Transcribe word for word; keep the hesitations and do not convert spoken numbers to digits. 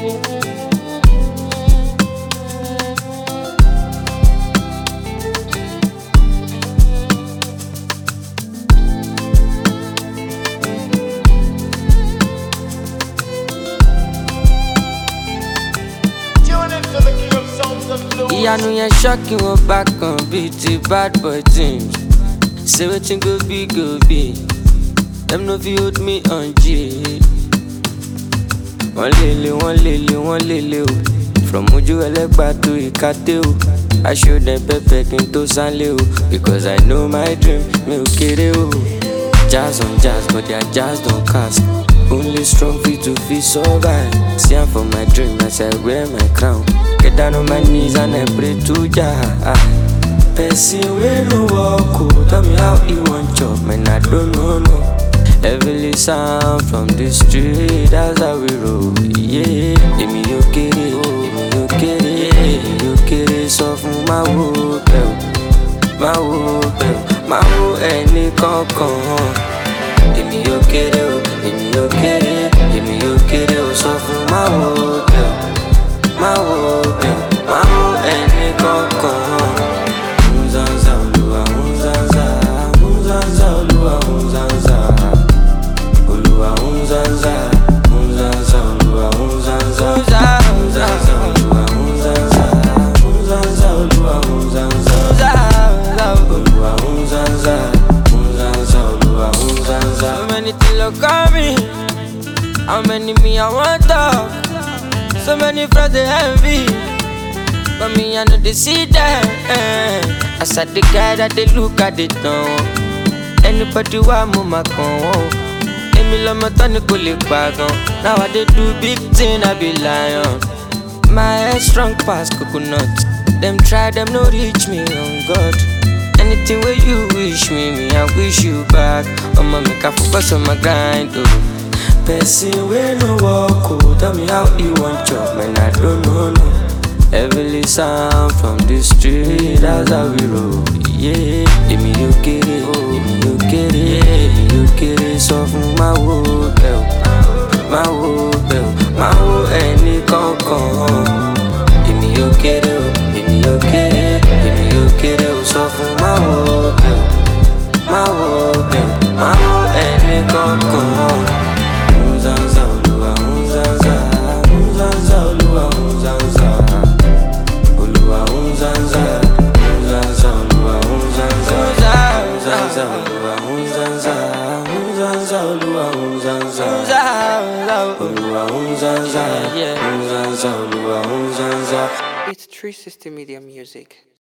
Ìyanu yẹn ṣọ́ọ̀kì wọn bákan bíi ti bad boy teams. Say wetin go be go be, dem no fit hold me on G. Wọ́n lele, wọ́n lele, wọ́n lele o. From ojú ẹlẹ́gbà to ìkàtẹ́ o. I show them pepper kí n tó sánlé o. Because I know my dream, mi ò kéré o. Jazz on jazz, but their jazz don't cast. Only strong feet to fit survive. See I'm for my dream as I wear my crown. Get down on my knees and I pray to Jah. Person wey no walk oh, tell me how he want chop, man I don't know no. Heavily sound from the street, that's how we roll. Yeah, èmi yóò kéré, èmi yóò kéré, èmi yóò kéré sọ fún máa wo bẹ́ẹ̀ o, máa wo bẹ́ẹ̀ o, máa wo ẹni kankan. Èmi yóò kéré o, èmi yóò kéré, èmi yóò kéré o sọ fún máa wo bẹ́ẹ̀ o, máa wo bẹ́ẹ̀ o, máa wo ẹni kankan. How many me I want talk? So many friends they envy, but me I know they see them. Eh. I said the guy that they look at it now. Anybody want move my con? Emi lo mo tani ko le pagan. Now I they do big thing I be lion. My head strong past coconut. Them try them no reach me on God. Anything where you wish me, me I wish you back. I'ma make a focus on my grind oh. Person wey no walk oh, tell me how he want chop, man I don't know no. Heavily sound from the street, that's how we roll. Yeah, èmi yóò kéré, èmi yóò kéré, èmi yóò kéré sọ fún máa wo bẹ́ẹ̀ o, máa wo bẹ́ẹ̀ o, máa wo ẹni kankan. Èmi yóò kéré o, èmi yóò kéré, èmi yóò kéré o sọ fún máa wo bẹ́ẹ̀ o, máa wo bẹ́ẹ̀ o, máa wo ẹni kankan. It's three sixty Media Music.